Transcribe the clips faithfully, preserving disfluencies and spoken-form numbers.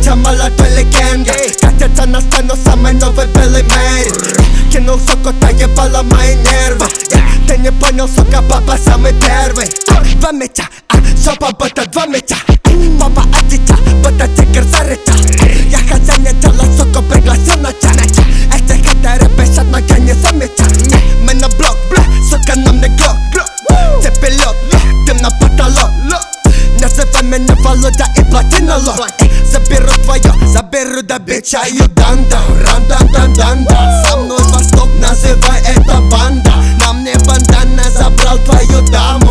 bitcha молодой легенда. Катятся на сцену самый новый белый Мэри. Кинул соку, та ебала мои нервы. Ты не понял, сука, папа самый первый. Два меча, а жопа будто два меча. Папа от дитя, будто тигр зарыча. Я хозяин дела, сука, пригласил на чай. Эти хейтеры бесят, но я не замечаю. Мы на блок, сука, нам не глок. Цепи лед, дым на потолок. Называй меня Володя и плати налог. Заберу твое, заберу до бича Юданда. Ран-дан-дан-дан-дан. Со мной восток, называй это банда. На мне бандана, забрал твою даму.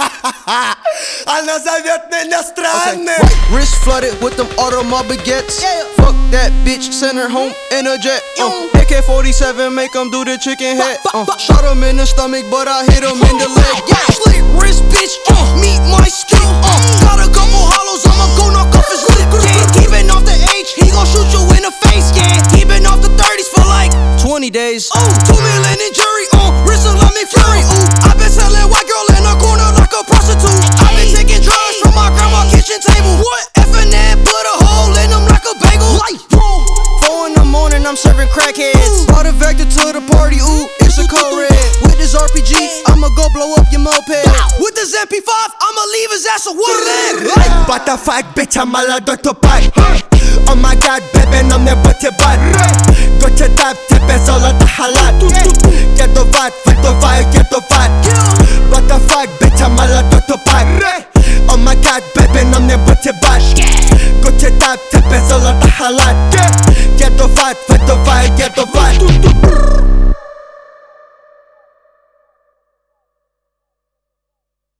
Она зовет меня странным. Okay. Wrist flooded with them automobile baguettes. Yeah. Fuck that bitch, send her home in a jet. uh. A K forty-seven, make them do the chicken head. uh. Shot him in the stomach, but I hit him in the leg. Yeah. Slick wrist, bitch, uh. meet my stick. uh. Got a couple hollows, I'ma go knock off his lip. Yeah. He been off the H, he gon' shoot you in the face. Yeah. He been off the thirties for like twenty days. Ooh, two million in jury, uh. wrist like McFlurry. Ooh, I been selling white girl in the corner like a prostitute. I been taking drugs from my grandma's kitchen table. What? F and N put a hole in them like a bagel. Like, four in the morning, I'm serving crackheads. Brought a Vector to the party, ooh, it's a code red. With this R P G, I'ma go blow up your moped. With this M P five, I'ma leave his ass a woodland. What the fuck, bitch, I'm молодой тупак. Oh my god, baby, на мне бутибат. Гуччи тап, тебе золото халат. Еду в ад, выдуваю, еду в ад. What the fuck, bitch, I'm молодой тупак. Oh my god, baby, на мне бутибат. Гуччи тап, тебе золото халат. Еду в ад, выдуваю, еду в ад.